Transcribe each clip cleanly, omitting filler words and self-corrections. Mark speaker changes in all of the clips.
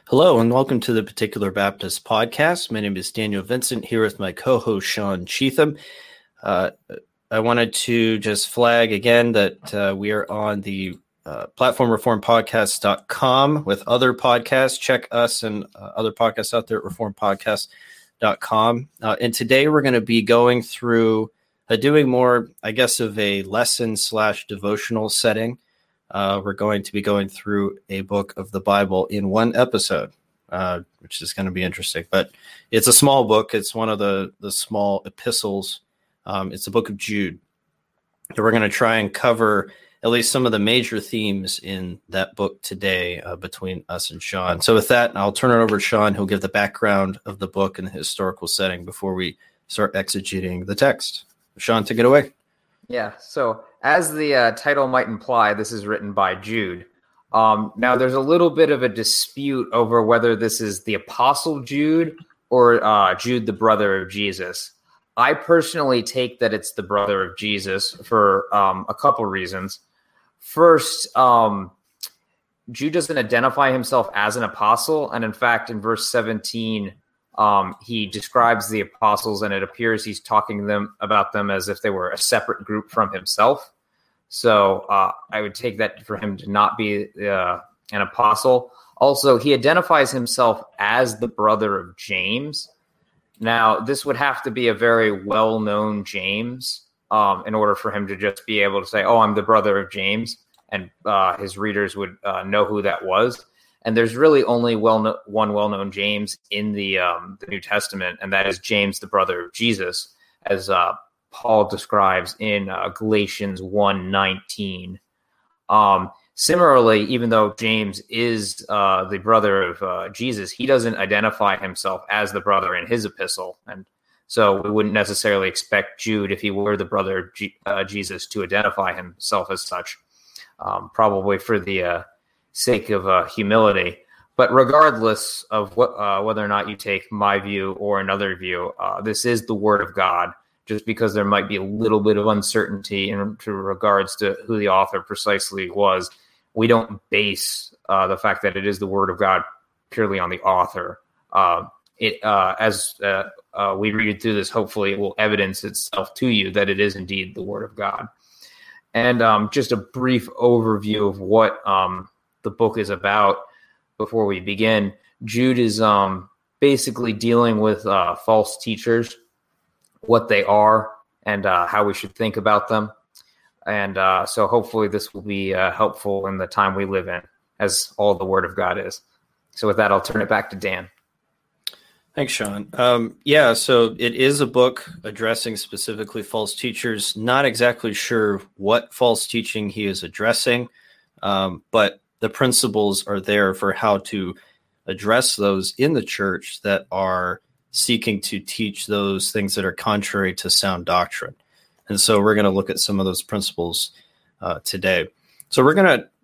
Speaker 1: Hello and welcome to the Particular Baptist Podcast. My name is Daniel Vincent, here with my co-host Sean Cheatham. I wanted to just flag again that we are on the platformreformpodcast.com with other podcasts. Check us and other podcasts out there at reformpodcast.com. And today we're going to be going through doing more, I guess, of a lesson/devotional setting. We're going to be going through a book of the Bible in one episode, which is going to be interesting. But it's a small book. It's one of the small epistles. It's the book of Jude. So we're going to try and cover at least some of the major themes in that book today between us and Sean. So with that, I'll turn it over to Sean, who'll give the background of the book and the historical setting before we start exegeting the text. Sean, take it away.
Speaker 2: Yeah, so as the title might imply, this is written by Jude. Now, there's a little bit of a dispute over whether this is the Apostle Jude or Jude, the brother of Jesus. I personally take that it's the brother of Jesus for a couple reasons. First, Jude doesn't identify himself as an apostle, and in fact, in verse 17, he describes the apostles, and it appears he's talking about them as if they were a separate group from himself. So I would take that for him to not be an apostle. Also, he identifies himself as the brother of James. Now, this would have to be a very well-known James in order for him to just be able to say, "Oh, I'm the brother of James," and his readers would know who that was. And there's really only one well-known James in the New Testament, and that is James, the brother of Jesus, as Paul describes in Galatians 1:19. Similarly, even though James is the brother of Jesus, he doesn't identify himself as the brother in his epistle. And so we wouldn't necessarily expect Jude, if he were the brother of Jesus, to identify himself as such, probably for the sake of humility. But regardless of whether or not you take my view or another view, this is the Word of God, just because there might be a little bit of uncertainty in regards to who the author precisely was. We don't base the fact that it is the Word of God purely on the author. As we read through this, hopefully it will evidence itself to you that it is indeed the Word of God. And just a brief overview of what the book is about before we begin. Jude is basically dealing with false teachers, what they are, and how we should think about them. And so hopefully this will be helpful in the time we live in, as all the Word of God is. So with that, I'll turn it back to Dan.
Speaker 1: Thanks, Sean. So it is a book addressing specifically false teachers. Not exactly sure what false teaching he is addressing, but the principles are there for how to address those in the church that are seeking to teach those things that are contrary to sound doctrine. And so we're going to look at some of those principles today. So we're going to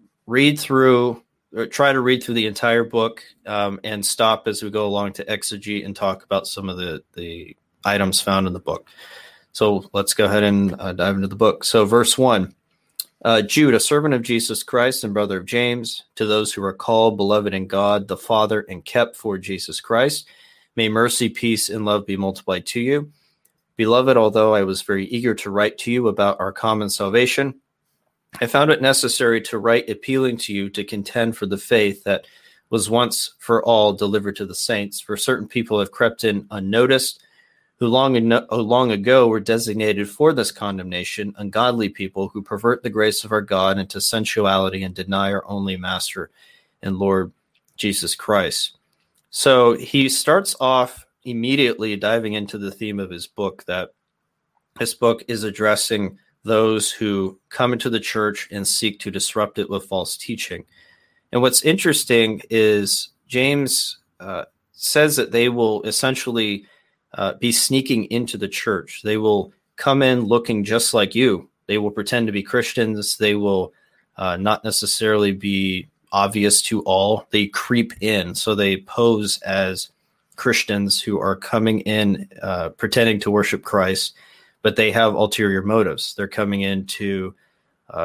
Speaker 1: try to read through the entire book and stop as we go along to exegete and talk about some of the items found in the book. So let's go ahead and dive into the book. So verse 1. Jude, a servant of Jesus Christ and brother of James, to those who are called, beloved in God, the Father, and kept for Jesus Christ, may mercy, peace, and love be multiplied to you. Beloved, although I was very eager to write to you about our common salvation, I found it necessary to write appealing to you to contend for the faith that was once for all delivered to the saints. For certain people have crept in unnoticed, who long ago were designated for this condemnation, ungodly people who pervert the grace of our God into sensuality and deny our only Master and Lord Jesus Christ. So he starts off immediately diving into the theme of his book, that this book is addressing those who come into the church and seek to disrupt it with false teaching. And what's interesting is James says that they will essentially be sneaking into the church. They will come in looking just like you. They will pretend to be Christians. They will not necessarily be obvious to all. They creep in. So they pose as Christians who are coming in pretending to worship Christ, but they have ulterior motives. They're coming in to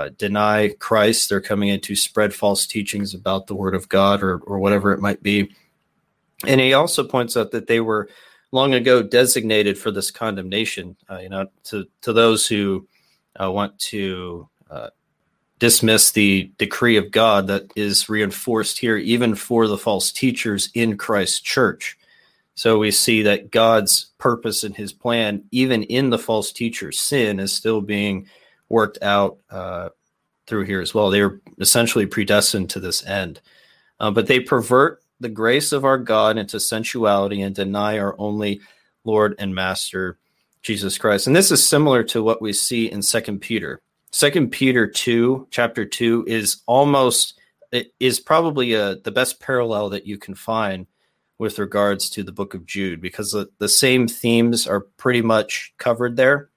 Speaker 1: deny Christ. They're coming in to spread false teachings about the Word of God or whatever it might be. And he also points out that they were long ago designated for this condemnation, to those who want to dismiss the decree of God that is reinforced here, even for the false teachers in Christ's church. So we see that God's purpose and his plan, even in the false teacher's sin, is still being worked out through here as well. They're essentially predestined to this end. But they pervert the grace of our God into sensuality and deny our only Lord and Master, Jesus Christ. And this is similar to what we see in 2 Peter. 2 Peter 2, chapter 2, is probably the best parallel that you can find with regards to the book of Jude, because the same themes are pretty much covered there.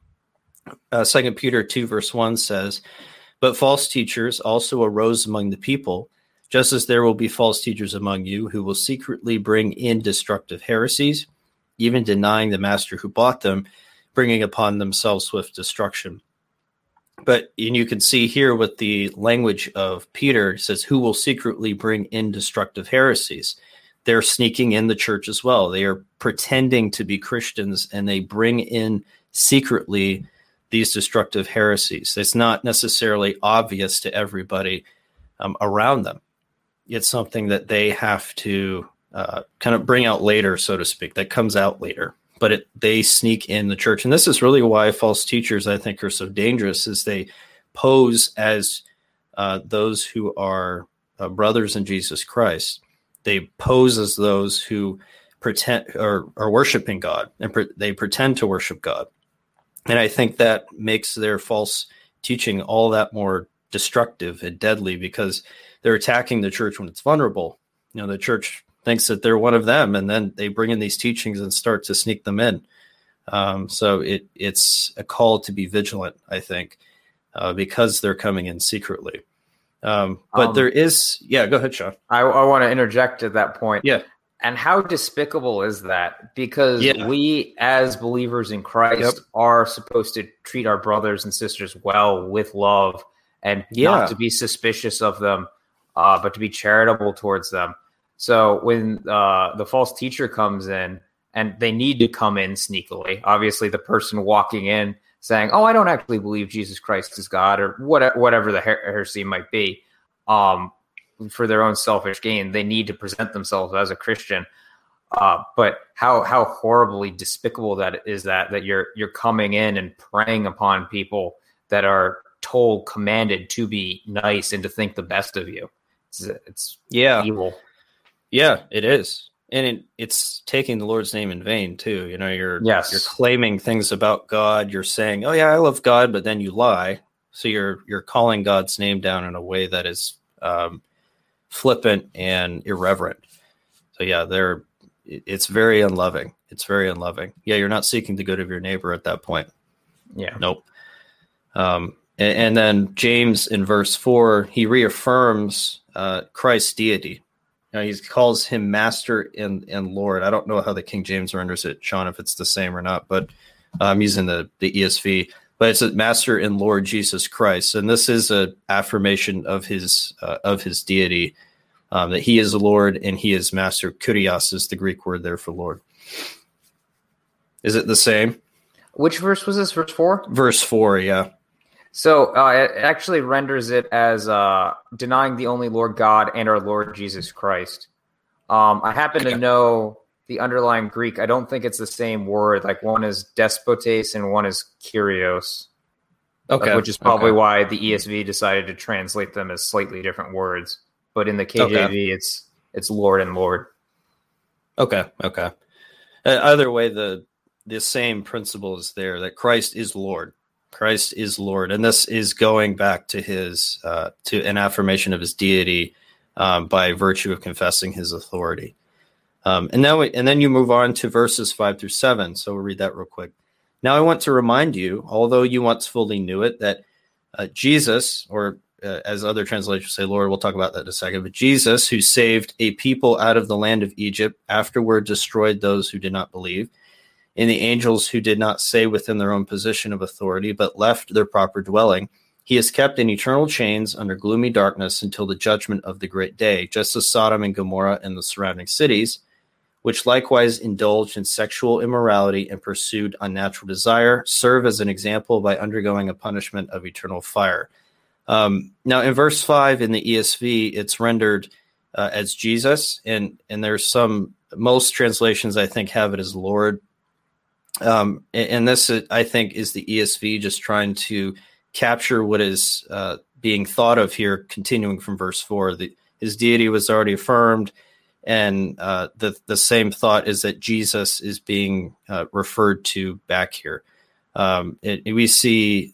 Speaker 1: 2 Peter 2, verse 1 says, "But false teachers also arose among the people, just as there will be false teachers among you who will secretly bring in destructive heresies, even denying the master who bought them, bringing upon themselves swift destruction." And you can see here with the language of Peter, it says, who will secretly bring in destructive heresies. They're sneaking in the church as well. They are pretending to be Christians, and they bring in secretly these destructive heresies. It's not necessarily obvious to everybody around them. It's something that they have to kind of bring out later, so to speak, that comes out later. But they sneak in the church. And this is really why false teachers, I think, are so dangerous, is they pose as those who are brothers in Jesus Christ. They pose as those who pretend or are worshiping God, and they pretend to worship God. And I think that makes their false teaching all that more destructive and deadly, because they're attacking the church when it's vulnerable. The church thinks that they're one of them, and then they bring in these teachings and start to sneak them in. So it's a call to be vigilant, I think, because they're coming in secretly. But there is, go ahead, Sean.
Speaker 2: I want to interject at that point.
Speaker 1: Yeah.
Speaker 2: And how despicable is that? Because we, as believers in Christ, are supposed to treat our brothers and sisters well, with love, and not to be suspicious of them, but to be charitable towards them. So when the false teacher comes in, and they need to come in sneakily, obviously the person walking in saying, "Oh, I don't actually believe Jesus Christ is God," or whatever the heresy might be, for their own selfish gain, they need to present themselves as a Christian. But how horribly despicable that is, that you're coming in and preying upon people that are commanded to be nice and to think the best of you. It's evil.
Speaker 1: Yeah, it is. And it's taking the Lord's name in vain too. You're claiming things about God. You're saying, "Oh yeah, I love God," but then you lie. So you're calling God's name down in a way that is flippant and irreverent. So it's very unloving. It's very unloving. Yeah, you're not seeking the good of your neighbor at that point.
Speaker 2: Yeah.
Speaker 1: Nope. And then James in verse 4, he reaffirms Christ's deity. He calls him Master and Lord. I don't know how the King James renders it, Sean, if it's the same or not, but I'm using the ESV. But it's a Master and Lord Jesus Christ, and this is an affirmation of his deity, that he is the Lord and he is Master. Kurios is the Greek word there for Lord. Is it the same?
Speaker 2: Which verse was this? Verse 4?
Speaker 1: Verse 4, yeah.
Speaker 2: So it actually renders it as denying the only Lord God and our Lord Jesus Christ. I happen to know the underlying Greek. I don't think it's the same word. Like, one is despotes and one is kurios. Okay. Which is probably why the ESV decided to translate them as slightly different words. But in the KJV, it's Lord and Lord. Okay.
Speaker 1: Either way, the same principle is there, that Christ is Lord. Christ is Lord, and this is going back to his to an affirmation of his deity by virtue of confessing his authority. And then you move on to verses 5 through 7. So we'll read that real quick. "Now I want to remind you, although you once fully knew it, that Jesus, or as other translations say, Lord, we'll talk about that in a second, but Jesus, who saved a people out of the land of Egypt, afterward destroyed those who did not believe, and the angels who did not stay within their own position of authority, but left their proper dwelling, he is kept in eternal chains under gloomy darkness until the judgment of the great day, just as Sodom and Gomorrah and the surrounding cities which likewise indulged in sexual immorality and pursued unnatural desire, serve as an example by undergoing a punishment of eternal fire. Now, in verse 5 in the ESV, it's rendered as Jesus, and there's most translations, I think, have it as Lord. And this, I think, is the ESV just trying to capture what is being thought of here, continuing from verse 4. His deity was already affirmed, and the same thought is that Jesus is being referred to back here. We see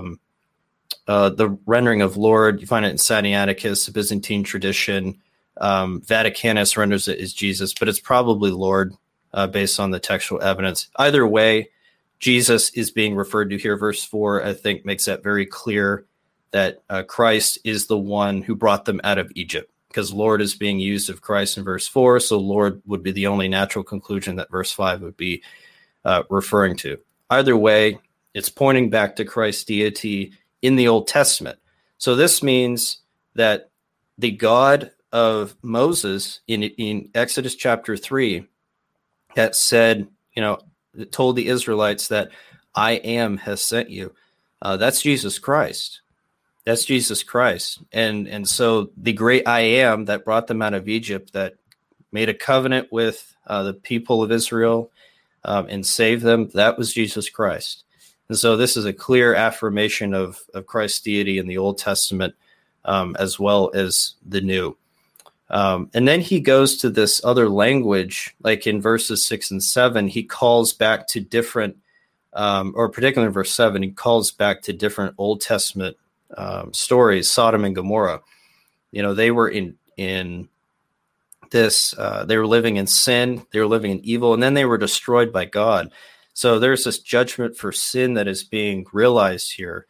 Speaker 1: the rendering of Lord. You find it in Sinaiticus, the Byzantine tradition. Vaticanus renders it as Jesus, but it's probably Lord based on the textual evidence. Either way, Jesus is being referred to here. Verse 4, I think, makes that very clear that Christ is the one who brought them out of Egypt, because Lord is being used of Christ in verse 4, so Lord would be the only natural conclusion that verse 5 would be referring to. Either way, it's pointing back to Christ's deity in the Old Testament. So this means that the God of Moses in Exodus chapter 3 that said, told the Israelites that I am has sent you. That's Jesus Christ. That's Jesus Christ. And so the great I am that brought them out of Egypt, that made a covenant with the people of Israel and saved them, that was Jesus Christ. And so this is a clear affirmation of Christ's deity in the Old Testament as well as the New. And then he goes to this other language, like in verses 6 and 7, he calls back to different, or particularly in verse 7, he calls back to different Old Testament stories, Sodom and Gomorrah. They were in this, they were living in sin, they were living in evil, and then they were destroyed by God. So there's this judgment for sin that is being realized here.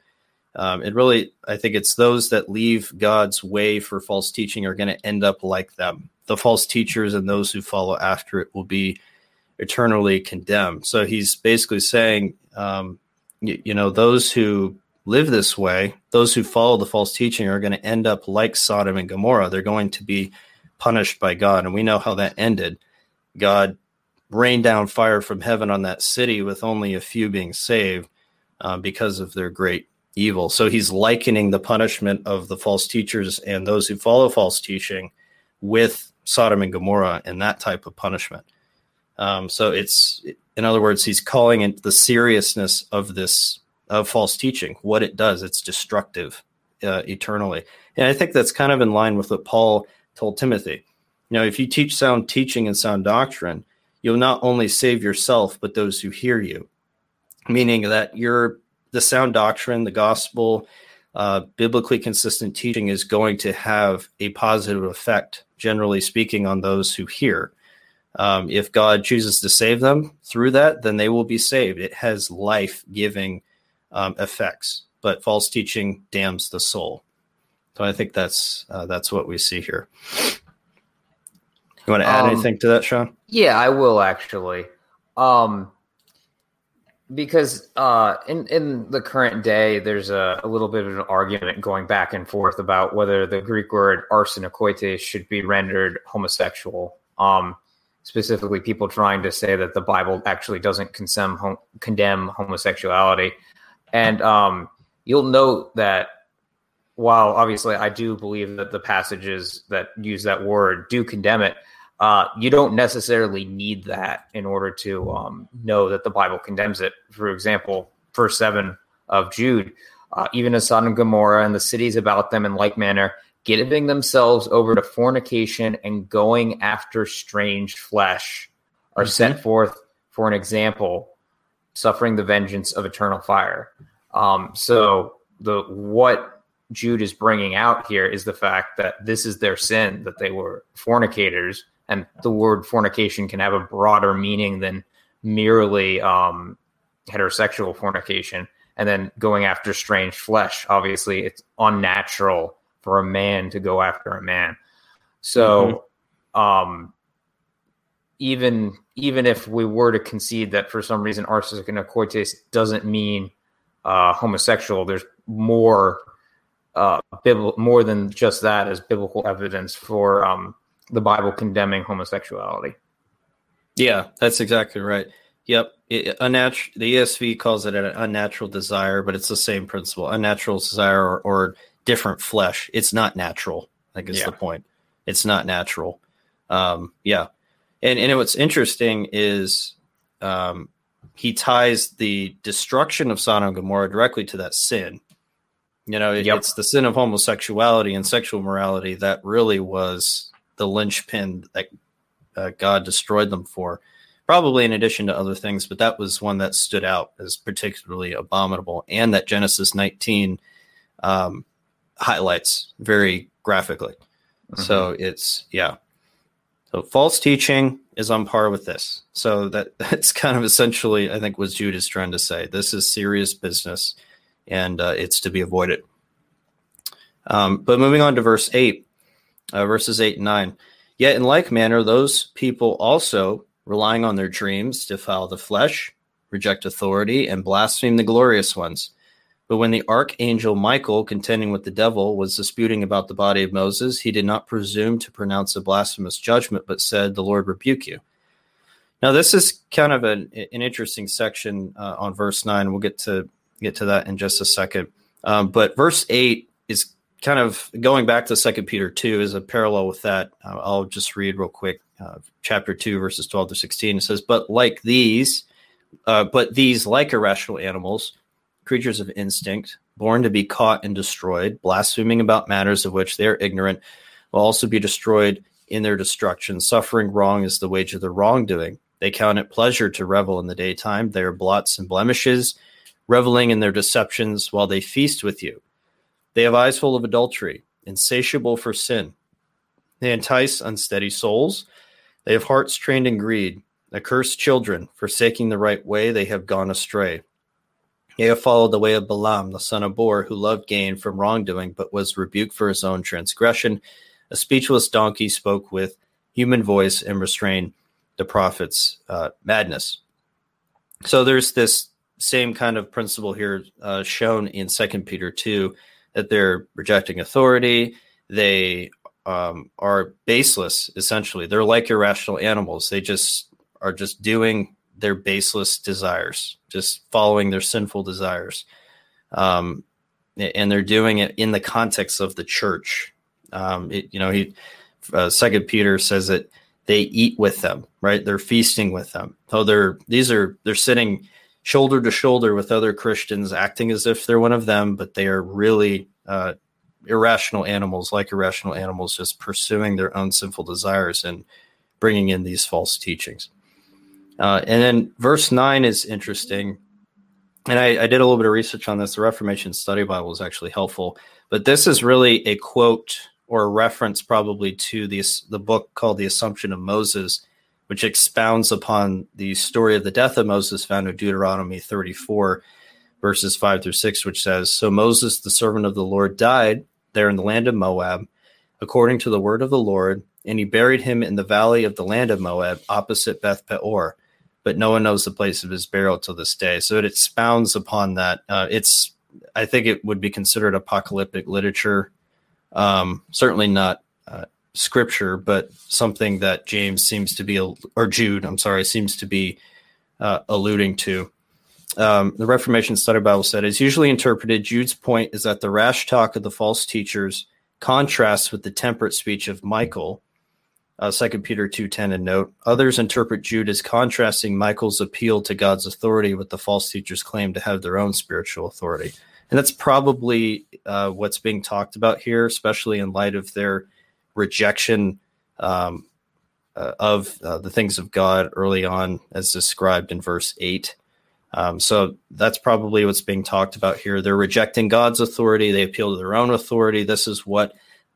Speaker 1: I think it's those that leave God's way for false teaching are going to end up like them. The false teachers and those who follow after it will be eternally condemned. So he's basically saying, those who live this way, those who follow the false teaching are going to end up like Sodom and Gomorrah. They're going to be punished by God. And we know how that ended. God rained down fire from heaven on that city with only a few being saved because of their great evil. So he's likening the punishment of the false teachers and those who follow false teaching with Sodom and Gomorrah and that type of punishment. So it's, in other words, he's calling it the seriousness of false teaching, what it does. It's destructive eternally. And I think that's kind of in line with what Paul told Timothy. If you teach sound teaching and sound doctrine, you'll not only save yourself, but those who hear you, meaning that the sound doctrine, the gospel, biblically consistent teaching is going to have a positive effect, generally speaking, on those who hear. If God chooses to save them through that, then they will be saved. It has life-giving effects, but false teaching damns the soul. So I think that's what we see here. You want to add anything to that, Sean?
Speaker 2: Yeah, I will actually. Because in the current day, there's a little bit of an argument going back and forth about whether the Greek word arsenokoites should be rendered homosexual. Specifically, people trying to say that the Bible actually doesn't condemn homosexuality. And you'll note that while obviously I do believe that the passages that use that word do condemn it, you don't necessarily need that in order to know that the Bible condemns it. For example, verse 7 of Jude, even as Sodom and Gomorrah and the cities about them in like manner, giving themselves over to fornication and going after strange flesh, are set forth for an example, suffering the vengeance of eternal fire. So what Jude is bringing out here is the fact that this is their sin, that they were fornicators. And the word fornication can have a broader meaning than merely heterosexual fornication. And then going after strange flesh, obviously it's unnatural for a man to go after a man. So even if we were to concede that for some reason arsenokoites doesn't mean homosexual, there's more than just that as biblical evidence for the Bible condemning homosexuality.
Speaker 1: Yeah, that's exactly right. Yep. Unnatural. The ESV calls it an unnatural desire, but it's the same principle. Unnatural desire or different flesh. It's not natural. I think is
Speaker 2: Yeah.
Speaker 1: the point. It's not natural. Yeah. And what's interesting is he ties the destruction of Sodom and Gomorrah directly to that sin. It's the sin of homosexuality and sexual morality that really was the linchpin that God destroyed them for, probably in addition to other things, but that was one that stood out as particularly abominable and that Genesis 19 highlights very graphically. Mm-hmm. So false teaching is on par with this. So that's kind of essentially, I think, what Jude is trying to say. This is serious business, and it's to be avoided. But moving on to verses 8 and 9. Yet in like manner, those people also, relying on their dreams, defile the flesh, reject authority, and blaspheme the glorious ones. But when the archangel Michael, contending with the devil, was disputing about the body of Moses, he did not presume to pronounce a blasphemous judgment, but said, "The Lord rebuke you." Now, this is kind of an interesting section on verse 9. We'll get to that in just a second. But verse 8 is kind of going back to 2 Peter 2 is a parallel with that. I'll just read real quick. Chapter 2, verses 12 to 16. It says, but these like irrational animals, creatures of instinct, born to be caught and destroyed, blaspheming about matters of which they are ignorant, will also be destroyed in their destruction. Suffering wrong is the wage of their wrongdoing. They count it pleasure to revel in the daytime. They are blots and blemishes, reveling in their deceptions while they feast with you. They have eyes full of adultery, insatiable for sin. They entice unsteady souls. They have hearts trained in greed. Accursed children, forsaking the right way, they have gone astray. They have followed the way of Balaam, the son of Beor, who loved gain from wrongdoing, but was rebuked for his own transgression. A speechless donkey spoke with human voice and restrained the prophet's madness. So there's this same kind of principle here shown in 2 Peter 2, that they're rejecting authority. They are baseless, essentially. They're like irrational animals. They just are just doing their baseless desires, just following their sinful desires. And they're doing it in the context of the church. 2 Peter says that they eat with them, right? They're feasting with them. So they're sitting shoulder to shoulder with other Christians, acting as if they're one of them, but they are really irrational animals, just pursuing their own sinful desires and bringing in these false teachings. And then verse 9 is interesting. And I did a little bit of research on this. The Reformation Study Bible is actually helpful. But this is really a quote or a reference probably to the book called The Assumption of Moses, which expounds upon the story of the death of Moses found in Deuteronomy 34, verses 5 through 6, which says, so Moses, the servant of the Lord, died there in the land of Moab, according to the word of the Lord, and he buried him in the valley of the land of Moab, opposite Beth Peor. But no one knows the place of his burial till this day. So it expounds upon that. I think it would be considered apocalyptic literature. Certainly not scripture, but something that Jude seems to be alluding to. The Reformation Study Bible said, as usually interpreted, Jude's point is that the rash talk of the false teachers contrasts with the temperate speech of Michael, 2 Peter 2:10, and note. Others interpret Jude as contrasting Michael's appeal to God's authority with the false teachers' claim to have their own spiritual authority. And that's probably what's being talked about here, especially in light of their rejection of the things of God early on, as described in verse 8. So that's probably what's being talked about here. They're rejecting God's authority. They appeal to their own authority. This is what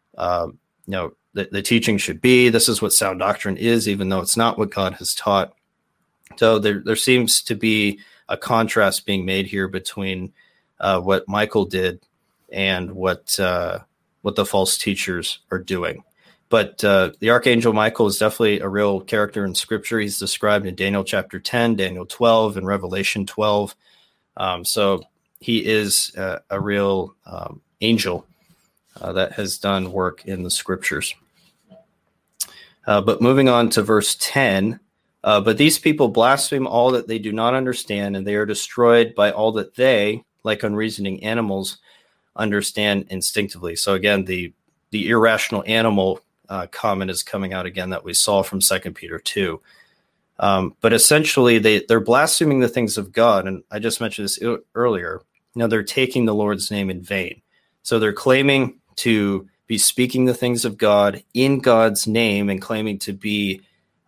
Speaker 1: the teaching should be. This is what sound doctrine is, even though it's not what God has taught. So there seems to be a contrast being made here between what Michael did and what the false teachers are doing. But the Archangel Michael is definitely a real character in Scripture. He's described in Daniel chapter 10, Daniel 12, and Revelation 12. So he is a real angel that has done work in the Scriptures. But moving on to verse 10, But these people blaspheme all that they do not understand, and they are destroyed by all that they, like unreasoning animals, understand instinctively. So again, the irrational animal comment is coming out again that we saw from 2 Peter 2. But essentially, they're blaspheming the things of God. And I just mentioned this earlier. They're taking the Lord's name in vain. So they're claiming to be speaking the things of God in God's name and claiming to be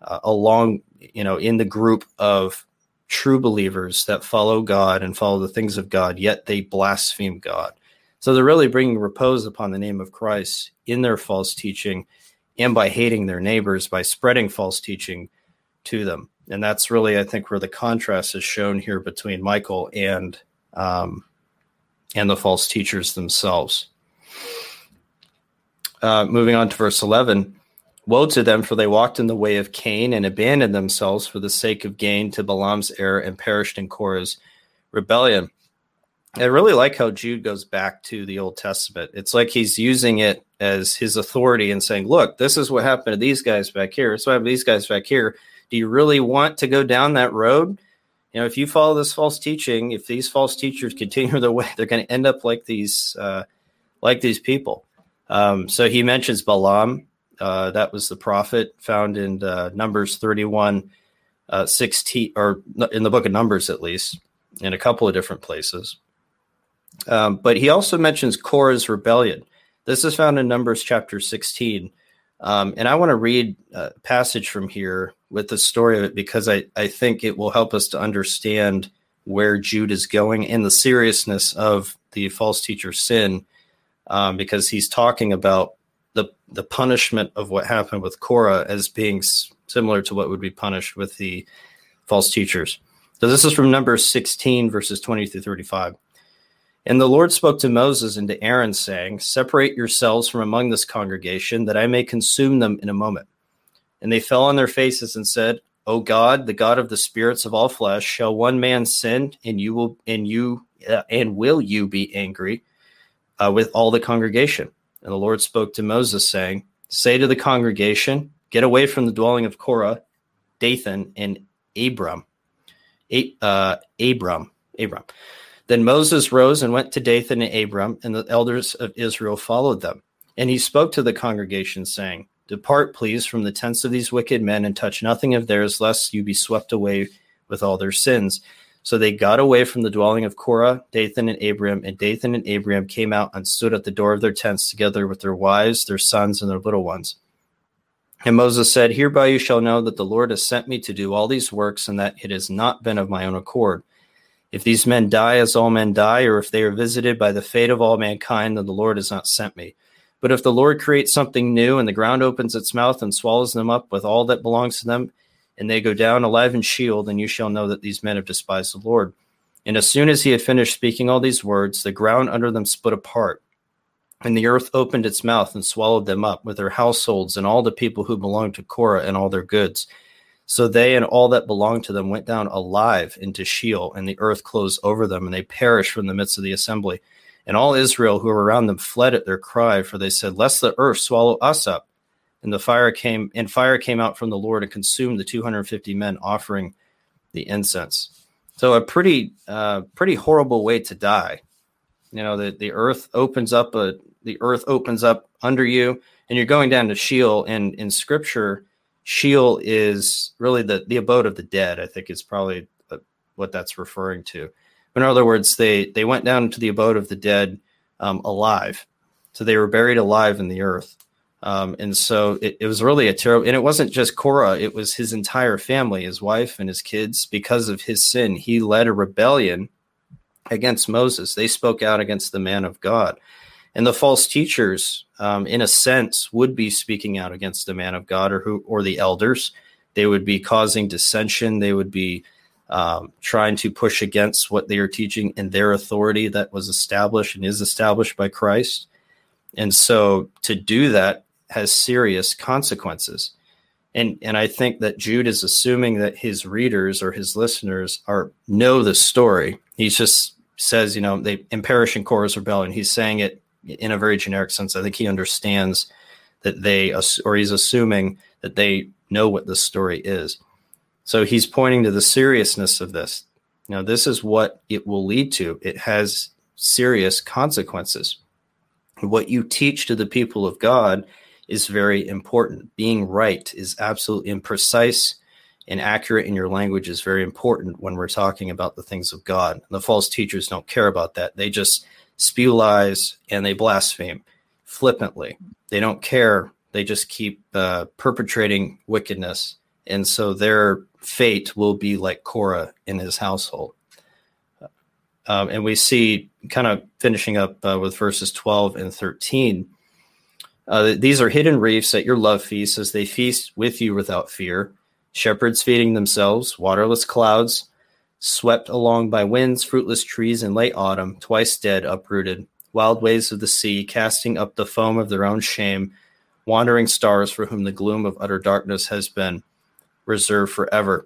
Speaker 1: in the group of true believers that follow God and follow the things of God, yet they blaspheme God. So they're really bringing repose upon the name of Christ in their false teaching and by hating their neighbors, by spreading false teaching to them. And that's really, I think, where the contrast is shown here between Michael and the false teachers themselves. Moving on to verse 11. Woe to them, for they walked in the way of Cain and abandoned themselves for the sake of gain to Balaam's error and perished in Korah's rebellion. I really like how Jude goes back to the Old Testament. It's like he's using it as his authority and saying, look, this is what happened to these guys back here. It's what happened to these guys back here. Do you really want to go down that road? If you follow this false teaching, if these false teachers continue their way, they're going to end up like these people. So he mentions Balaam. That was the prophet found in Numbers 31, 16, or in the book of Numbers, at least, in a couple of different places. But he also mentions Korah's rebellion. This is found in Numbers chapter 16. And I want to read a passage from here with the story of it, because I think it will help us to understand where Jude is going and the seriousness of the false teacher's sin, because he's talking about the punishment of what happened with Korah as being similar to what would be punished with the false teachers. So this is from Numbers 16, verses 20 through 35. And the Lord spoke to Moses and to Aaron, saying, separate yourselves from among this congregation, that I may consume them in a moment. And they fell on their faces and said, O God, the God of the spirits of all flesh, shall one man sin, and will you be angry with all the congregation? And the Lord spoke to Moses, saying, say to the congregation, get away from the dwelling of Korah, Dathan, and Abram. Then Moses rose and went to Dathan and Abram, and the elders of Israel followed them. And he spoke to the congregation, saying, depart, please, from the tents of these wicked men, and touch nothing of theirs, lest you be swept away with all their sins. So they got away from the dwelling of Korah, Dathan, and Abram, and Dathan and Abram came out and stood at the door of their tents together with their wives, their sons, and their little ones. And Moses said, hereby you shall know that the Lord has sent me to do all these works, and that it has not been of my own accord. If these men die as all men die, or if they are visited by the fate of all mankind, then the Lord has not sent me. But if the Lord creates something new, and the ground opens its mouth and swallows them up with all that belongs to them, and they go down alive in Sheol, then you shall know that these men have despised the Lord. And as soon as he had finished speaking all these words, the ground under them split apart, and the earth opened its mouth and swallowed them up with their households and all the people who belonged to Korah and all their goods. So they and all that belonged to them went down alive into Sheol, and the earth closed over them, and they perished from the midst of the assembly. And all Israel who were around them fled at their cry, for they said, lest the earth swallow us up. And fire came out from the Lord and consumed the 250 men offering the incense. So a pretty horrible way to die. The earth opens up under you, and you're going down to Sheol. And in Scripture, Sheol is really the abode of the dead. I think is probably what that's referring to. In other words, they went down to the abode of the dead alive. So they were buried alive in the earth. And so it was really a terrible, and it wasn't just Korah, it was his entire family, his wife and his kids. Because of his sin, he led a rebellion against Moses. They spoke out against the man of God. And the false teachers, in a sense, would be speaking out against the man of God or the elders. They would be causing dissension. They would be trying to push against what they are teaching in their authority that was established and is established by Christ. And so to do that has serious consequences. And I think that Jude is assuming that his readers or his listeners know the story. He just says, they perish in Korah's rebellion. He's saying it in a very generic sense. I think he understands that he's assuming that they know what the story is. So he's pointing to the seriousness of this. Now, this is what it will lead to. It has serious consequences. What you teach to the people of God is very important. Being right is absolutely imprecise and accurate in your language is very important when we're talking about the things of God. The false teachers don't care about that. They just spew lies and they blaspheme flippantly. They don't care. They just keep perpetrating wickedness. And so their fate will be like Korah in his household. And we see, kind of finishing up with verses 12 and 13, these are hidden reefs at your love feasts as they feast with you without fear. Shepherds feeding themselves, waterless clouds, swept along by winds, fruitless trees in late autumn, twice dead, uprooted, wild waves of the sea, casting up the foam of their own shame, wandering stars for whom the gloom of utter darkness has been reserved forever.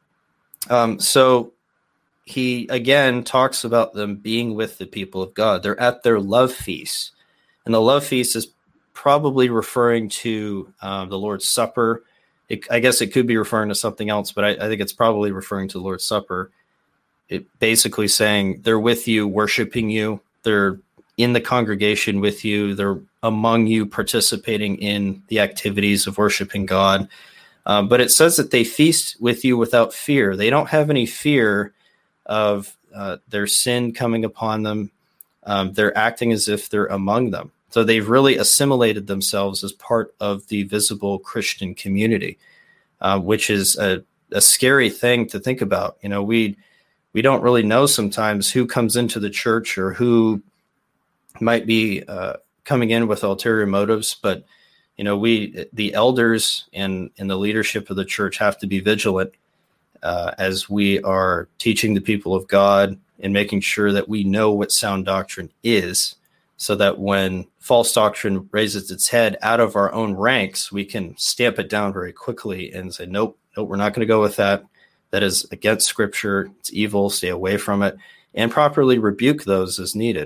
Speaker 1: So he again talks about them being with the people of God. They're at their love feast. And the love feast is probably referring to the Lord's Supper. I guess it could be referring to something else, but I think it's probably referring to the Lord's Supper. It basically saying they're with you, worshiping you. They're in the congregation with you. They're among you, participating in the activities of worshiping God. But it says that they feast with you without fear. They don't have any fear of their sin coming upon them. They're acting as if they're among them. So they've really assimilated themselves as part of the visible Christian community, which is a scary thing to think about. You know, we don't really know sometimes who comes into the church or who might be coming in with ulterior motives, but you know, the elders and the leadership of the church have to be vigilant as we are teaching the people of God and making sure that we know what sound doctrine is, so that when false doctrine raises its head out of our own ranks, we can stamp it down very quickly and say, nope, we're not going to go with that. That is against Scripture. It's evil. Stay away from it, and properly rebuke those as needed.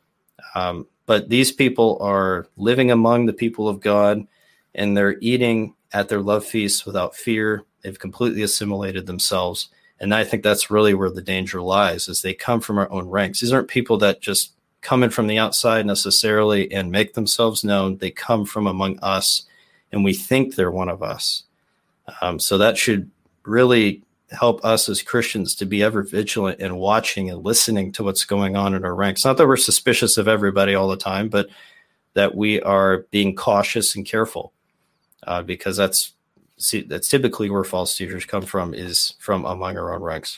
Speaker 1: But these people are living among the people of God, and they're eating at their love feasts without fear. They've completely assimilated themselves. And I think that's really where the danger lies, is they come from our own ranks. These aren't people that just come in from the outside necessarily and make themselves known. They come from among us, and we think they're one of us. So that should really help us as Christians to be ever vigilant and watching and listening to what's going on in our ranks. Not that we're suspicious of everybody all the time, but that we are being cautious and careful, because that's typically where false teachers come from, is from among our own ranks.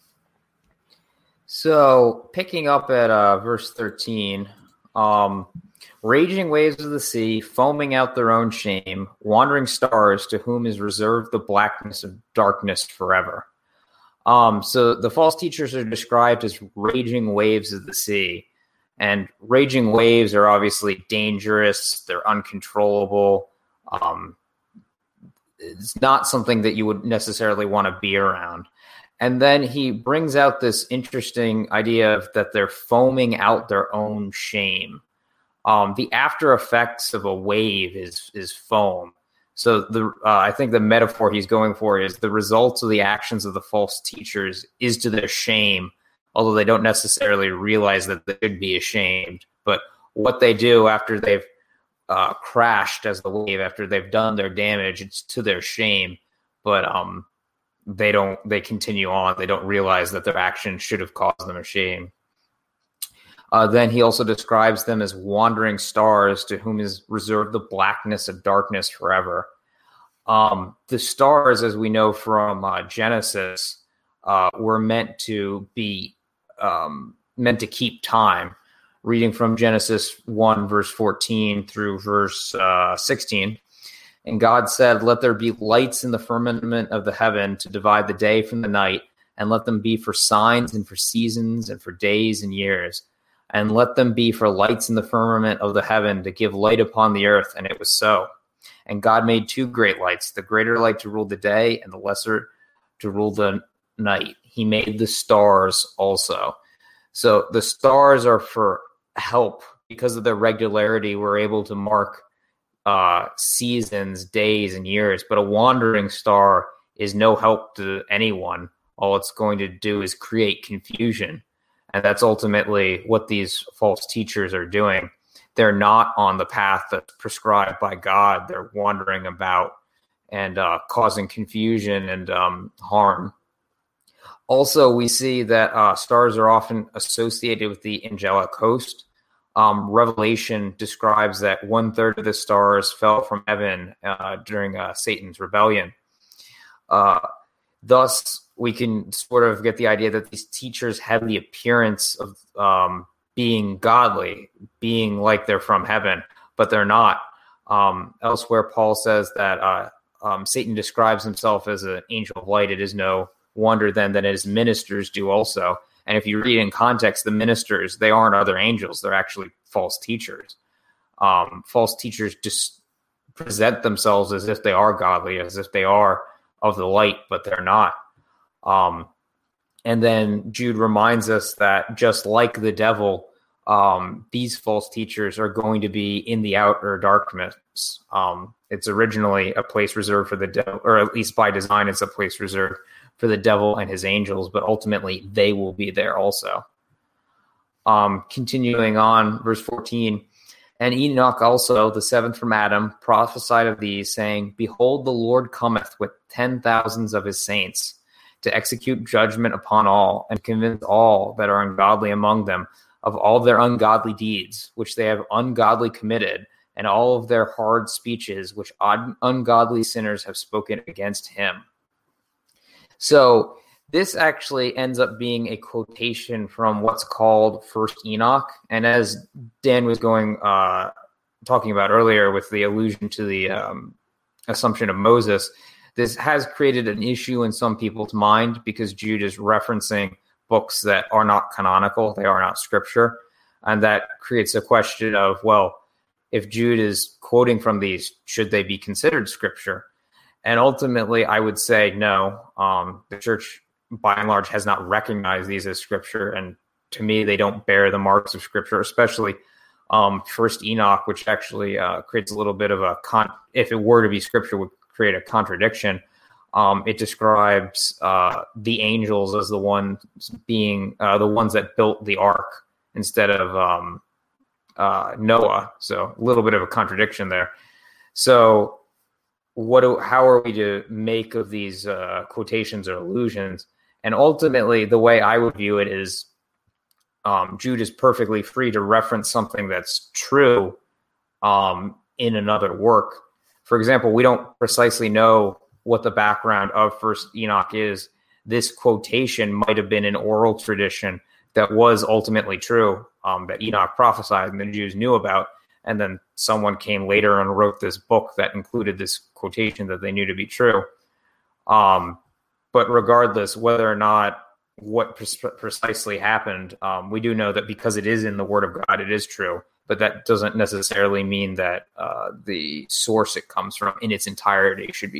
Speaker 2: So picking up at verse 13, raging waves of the sea, foaming out their own shame, wandering stars to whom is reserved the blackness of darkness forever. So the false teachers are described as raging waves of the sea. And raging waves are obviously dangerous. They're uncontrollable. It's not something that you would necessarily want to be around. And then he brings out this interesting idea of that they're foaming out their own shame. The after effects of a wave is foam. So I think the metaphor he's going for is the results of the actions of the false teachers is to their shame, although they don't necessarily realize that they should be ashamed. But what they do after they've crashed as the wave, after they've done their damage, it's to their shame. But they continue on. They don't realize that their actions should have caused them a shame. Then he also describes them as wandering stars to whom is reserved the blackness of darkness forever. The stars, as we know from Genesis, were meant to keep time. Reading from Genesis 1, verse 14 through verse 16. And God said, "Let there be lights in the firmament of the heaven to divide the day from the night, and let them be for signs and for seasons and for days and years. And let them be for lights in the firmament of the heaven to give light upon the earth." And it was so. And God made two great lights, the greater light to rule the day and the lesser to rule the night. He made the stars also. So the stars are for help. Because of their regularity, we're able to mark seasons, days, and years. But a wandering star is no help to anyone. All it's going to do is create confusion. And that's ultimately what these false teachers are doing. They're not on the path that's prescribed by God. They're wandering about and causing confusion and harm. Also, we see that stars are often associated with the angelic host. Revelation describes that 1/3 of the stars fell from heaven during Satan's rebellion. Thus, we can sort of get the idea that these teachers have the appearance of being godly, being like they're from heaven, but they're not. Elsewhere, Paul says that Satan describes himself as an angel of light. It is no wonder then that his ministers do also. And if you read in context, the ministers, they aren't other angels. They're actually false teachers. False teachers just present themselves as if they are godly, as if they are of the light, but they're not. And then Jude reminds us that just like the devil, these false teachers are going to be in the outer darkness. It's originally a place reserved for the devil, or at least by design, it's a place reserved for the devil and his angels, but ultimately they will be there also. Continuing on, verse 14, and Enoch also, the seventh from Adam, prophesied of these, saying, Behold, the Lord cometh with 10,000s of his saints, to execute judgment upon all, and convince all that are ungodly among them of all their ungodly deeds, which they have ungodly committed, and all of their hard speeches, which ungodly sinners have spoken against him. So this actually ends up being a quotation from what's called First Enoch. And as Dan was talking about earlier with the allusion to the assumption of Moses, this has created an issue in some people's mind because Jude is referencing books that are not canonical. They are not scripture. And that creates a question of, well, if Jude is quoting from these, should they be considered scripture? And ultimately, I would say no. The church, by and large, has not recognized these as scripture. And to me, they don't bear the marks of scripture, especially First Enoch, which actually creates a little bit of if it were to be scripture, would create a contradiction. It describes the angels as the ones being the ones that built the ark instead of Noah. So a little bit of a contradiction there. So how are we to make of these quotations or allusions? And ultimately, the way I would view it is Jude is perfectly free to reference something that's true in another work. For example, we don't precisely know what the background of First Enoch is. This quotation might have been an oral tradition that was ultimately true, that Enoch prophesied and the Jews knew about. And then someone came later and wrote this book that included this quotation that they knew to be true. But regardless, whether or not what precisely happened, we do know that because it is in the Word of God, it is true. But that doesn't necessarily mean that the source it comes from in its entirety should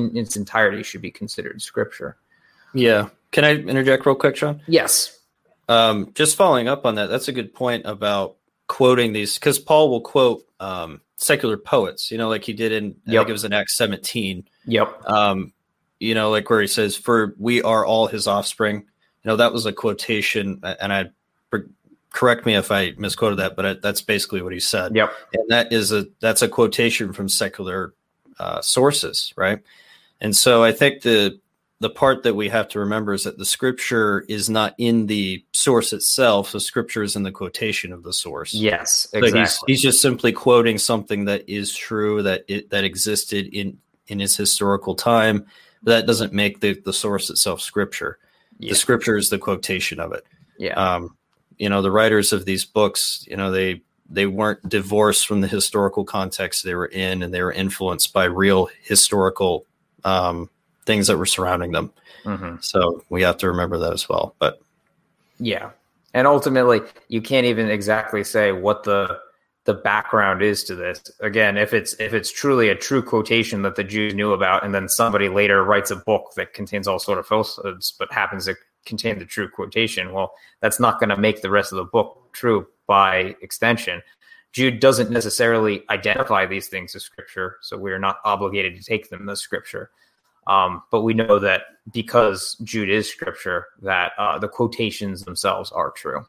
Speaker 2: be considered scripture.
Speaker 1: Yeah. Can I interject real quick, Sean?
Speaker 2: Yes.
Speaker 1: Just following up on that, that's a good point about quoting these, because Paul will quote secular poets, like he did in, I think it was in Acts 17.
Speaker 2: Yep.
Speaker 1: Like where he says, for we are all his offspring. That was a quotation, and correct me if I misquoted that, but that's basically what he said.
Speaker 2: Yep.
Speaker 1: And that's a quotation from secular sources, right? And so I think the part that we have to remember is that the scripture is not in the source itself. The scripture is in the quotation of the source.
Speaker 2: Yes, exactly.
Speaker 1: So he's just simply quoting something that is true, that existed in its historical time. But that doesn't make the source itself scripture. Yeah. The scripture is the quotation of it.
Speaker 2: Yeah.
Speaker 1: The writers of these books, they weren't divorced from the historical context they were in, and they were influenced by real historical things that were surrounding them. Mm-hmm. So we have to remember that as well. But
Speaker 2: yeah, and ultimately, you can't even exactly say what the background is to this. Again, if it's truly a true quotation that the Jews knew about, and then somebody later writes a book that contains all sort of falsehoods, but happens to contain the true quotation, well, that's not going to make the rest of the book true by extension. Jude doesn't necessarily identify these things as scripture, so we are not obligated to take them as scripture. But we know that because Jude is scripture, that the quotations themselves are true.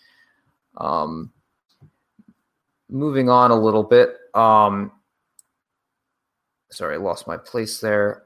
Speaker 2: Moving on a little bit. Sorry, I lost my place there.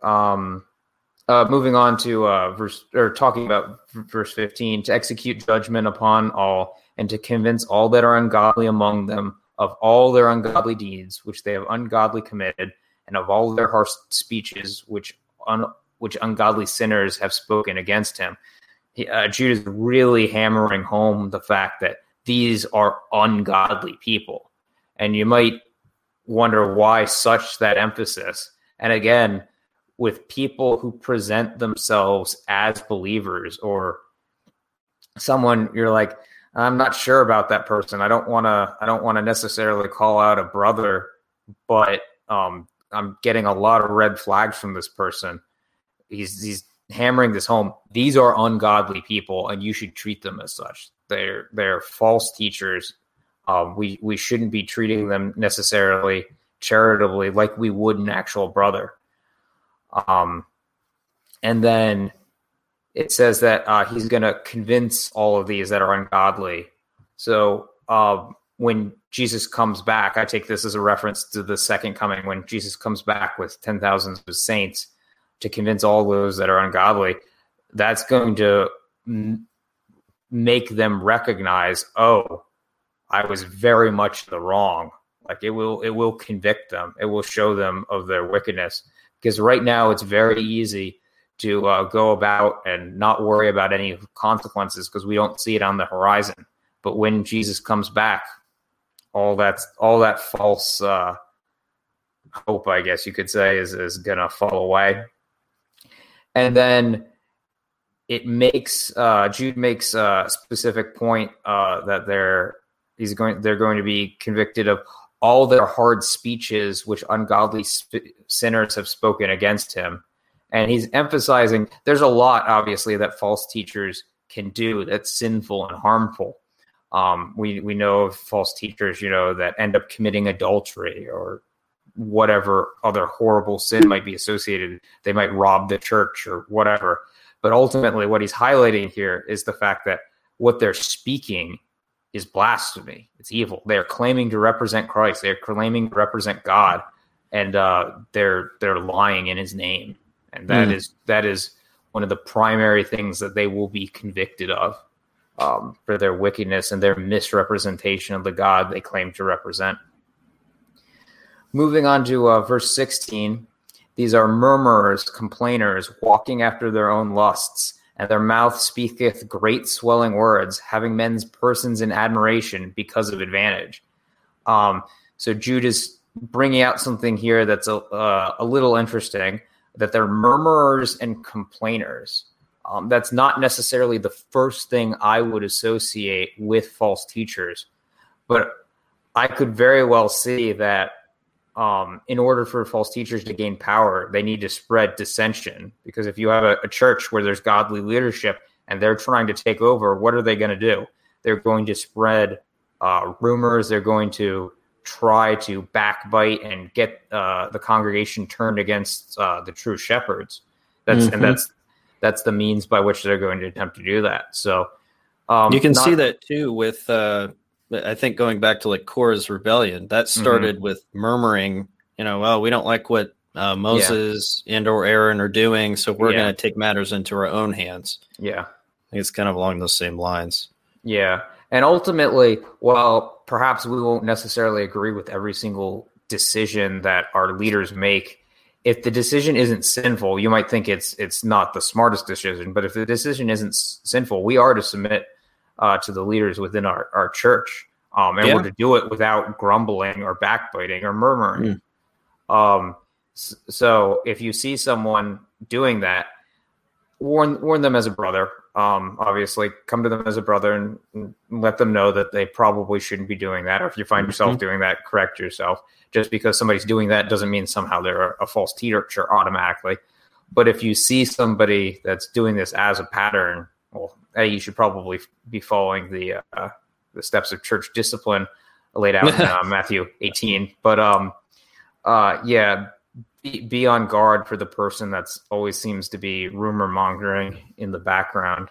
Speaker 2: Moving on to talking about verse 15, to execute judgment upon all, and to convince all that are ungodly among them of all their ungodly deeds, which they have ungodly committed, and of all their harsh speeches, which ungodly sinners have spoken against him. Jude is really hammering home the fact that these are ungodly people. And you might wonder why such that emphasis. And again, with people who present themselves as believers, or someone you're like, I'm not sure about that person. I don't want to necessarily call out a brother, but I'm getting a lot of red flags from this person. He's hammering this home. These are ungodly people, and you should treat them as such. They're false teachers. We shouldn't be treating them necessarily charitably like we would an actual brother. And then it says that he's going to convince all of these that are ungodly. So when Jesus comes back, I take this as a reference to the second coming, when Jesus comes back with 10,000s of saints to convince all those that are ungodly. That's going to make them recognize, oh, I was very much in the wrong. Like it will convict them. It will show them of their wickedness. Because right now it's very easy to go about and not worry about any consequences because we don't see it on the horizon. But when Jesus comes back, all that false hope, I guess you could say, is gonna fall away. And then it makes Jude makes a specific point that they're going to be convicted of all their hard speeches which ungodly sinners have spoken against him. And he's emphasizing there's a lot, obviously, that false teachers can do that's sinful and harmful. We know of false teachers, that end up committing adultery or whatever other horrible sin might be associated. They might rob the church or whatever. But ultimately, what he's highlighting here is the fact that what they're speaking is blasphemy. It's evil. They're claiming to represent Christ. They're claiming to represent God, and they're lying in his name. And that is one of the primary things that they will be convicted of for their wickedness and their misrepresentation of the God they claim to represent. Moving on to verse 16, these are murmurers, complainers, walking after their own lusts, and their mouth speaketh great swelling words, having men's persons in admiration because of advantage. So Jude is bringing out something here that's a little interesting, that they're murmurers and complainers. That's not necessarily the first thing I would associate with false teachers, but I could very well see that in order for false teachers to gain power, they need to spread dissension. Because if you have a church where there's godly leadership and they're trying to take over, what are they going to do? They're going to spread rumors. They're going to try to backbite and get the congregation turned against the true shepherds. And that's the means by which they're going to attempt to do that. So
Speaker 1: you can see that too with I think going back to like Korah's rebellion, that started with murmuring, well, we don't like what Moses and or Aaron are doing, so we're going to take matters into our own hands. Yeah. I think it's kind of along those same lines.
Speaker 2: Yeah. And ultimately, while perhaps we won't necessarily agree with every single decision that our leaders make, if the decision isn't sinful, you might think it's not the smartest decision, but if the decision isn't sinful, we are to submit to the leaders within our church. And we're to do it without grumbling or backbiting or murmuring. So if you see someone doing that, warn them as a brother. Obviously, come to them as a brother and let them know that they probably shouldn't be doing that. Or if you find yourself doing that, correct yourself. Just because somebody's doing that doesn't mean somehow they're a false teacher automatically. But if you see somebody that's doing this as a pattern, well, you should probably be following the steps of church discipline laid out in Matthew 18. But be on guard for the person that's always seems to be rumor mongering in the background.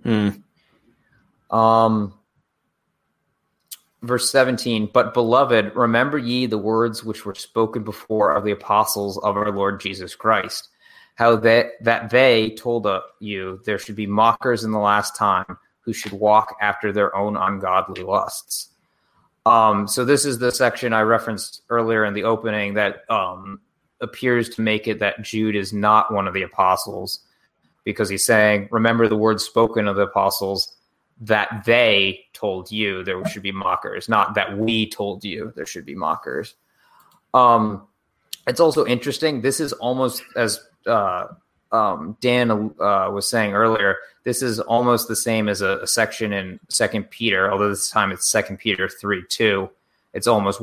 Speaker 2: Verse 17, but beloved, remember ye the words which were spoken before of the apostles of our Lord Jesus Christ, how that they told you there should be mockers in the last time who should walk after their own ungodly lusts. So this is the section I referenced earlier in the opening that appears to make it that Jude is not one of the apostles, because he's saying, remember the words spoken of the apostles, that they told you there should be mockers, not that we told you there should be mockers. It's also interesting. This is almost, as Dan was saying earlier, this is almost the same as a section in 2 Peter, although this time it's 2 Peter 3:2. It's almost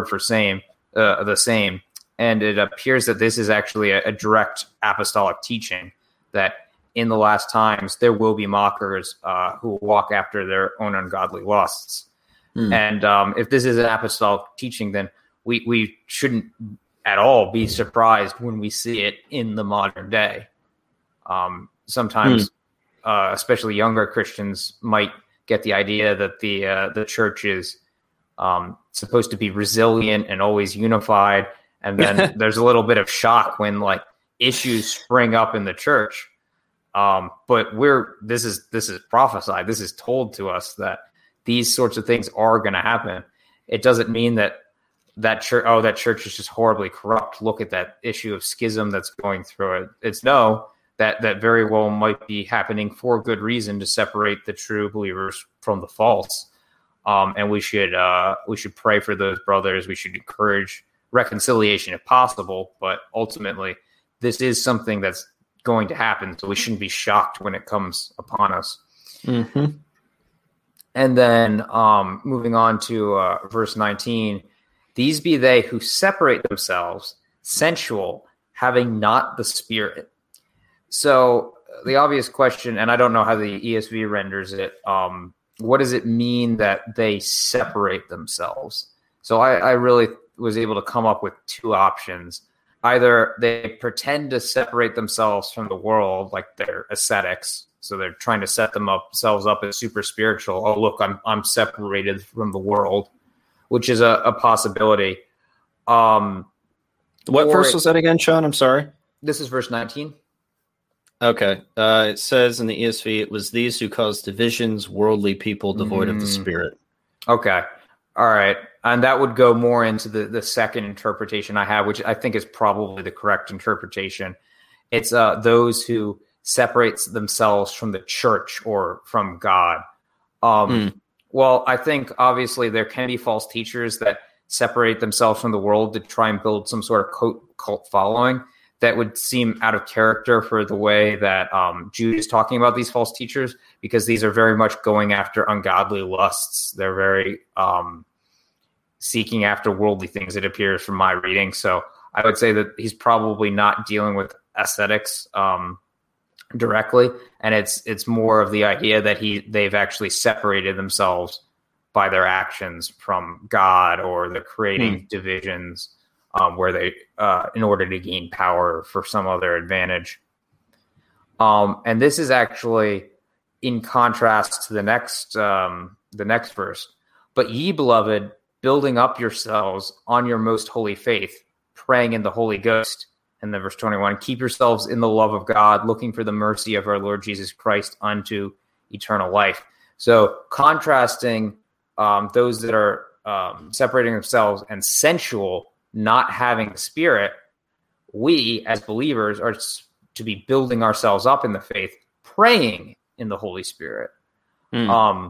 Speaker 2: the same. And it appears that this is actually a direct apostolic teaching, that in the last times there will be mockers who will walk after their own ungodly lusts. And if this is an apostolic teaching, then we shouldn't at all be surprised when we see it in the modern day. Sometimes, especially younger Christians might get the idea that the church is supposed to be resilient and always unified, and then there's a little bit of shock when like issues spring up in the church. But this is prophesied. This is told to us that these sorts of things are going to happen. It doesn't mean that church is just horribly corrupt. Look at that issue of schism that's going through it. It's that very well might be happening for good reason, to separate the true believers from the false. And we should pray for those brothers. We should encourage reconciliation if possible. But ultimately, this is something that's going to happen, so we shouldn't be shocked when it comes upon us. And then moving on to verse 19, these be they who separate themselves, sensual, having not the Spirit. So the obvious question, and I don't know how the ESV renders it, what does it mean that they separate themselves? So I really was able to come up with two options. Either they pretend to separate themselves from the world, like they're ascetics, so they're trying to set themselves up as super spiritual. Oh, look, I'm separated from the world, which is a possibility. What
Speaker 1: verse was that again, Sean? I'm sorry.
Speaker 2: This is verse 19.
Speaker 1: Okay. It says in the ESV, it was these who caused divisions, worldly people devoid of the Spirit.
Speaker 2: Okay. All right. And that would go more into the second interpretation I have, which I think is probably the correct interpretation. It's those who separate themselves from the church or from God. Well, I think obviously there can be false teachers that separate themselves from the world to try and build some sort of cult following. That would seem out of character for the way that Jude is talking about these false teachers, because these are very much going after ungodly lusts. They're very seeking after worldly things, it appears from my reading. So I would say that he's probably not dealing with ascetics directly, and it's more of the idea that they've actually separated themselves by their actions from God, or they're creating divisions where they in order to gain power for some other advantage. And this is actually in contrast to the next verse. But ye, beloved, building up yourselves on your most holy faith, praying in the Holy Ghost. And then verse 21, keep yourselves in the love of God, looking for the mercy of our Lord Jesus Christ unto eternal life. So contrasting those that are separating themselves and sensual, not having the Spirit, we as believers are to be building ourselves up in the faith, praying in the Holy Spirit. And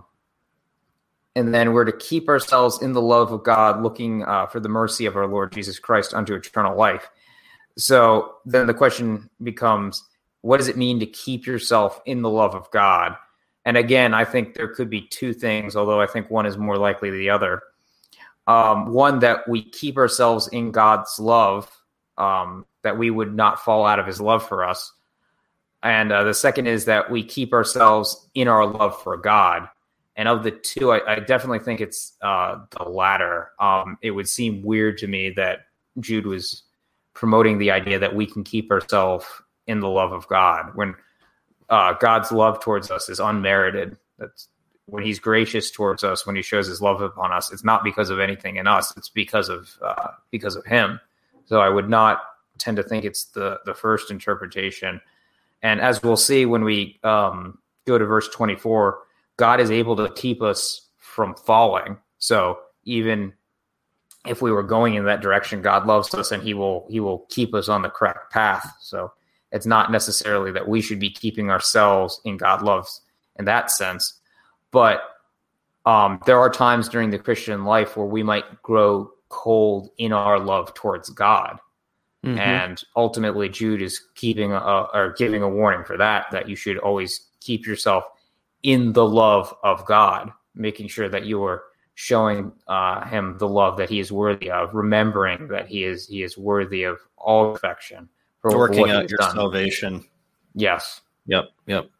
Speaker 2: then we're to keep ourselves in the love of God, looking for the mercy of our Lord Jesus Christ unto eternal life. So then the question becomes, what does it mean to keep yourself in the love of God? And again, I think there could be two things, although I think one is more likely than the other. One, that we keep ourselves in God's love, that we would not fall out of his love for us. And the second is that we keep ourselves in our love for God. And of the two, I definitely think it's the latter. It would seem weird to me that Jude was promoting the idea that we can keep ourselves in the love of God when God's love towards us is unmerited. That's when he's gracious towards us, when he shows his love upon us, it's not because of anything in us. It's because of him. So I would not tend to think it's the first interpretation. And as we'll see when we go to verse 24, God is able to keep us from falling. So even if we were going in that direction, God loves us and he will keep us on the correct path. So it's not necessarily that we should be keeping ourselves in God loves in that sense. But there are times during the Christian life where we might grow cold in our love towards God. Mm-hmm. And ultimately, Jude is giving a warning for that you should always keep yourself in the love of God, making sure that you are showing him the love that he is worthy of, remembering that he is worthy of all affection
Speaker 1: for working out your salvation.
Speaker 2: Yes.
Speaker 1: Yep.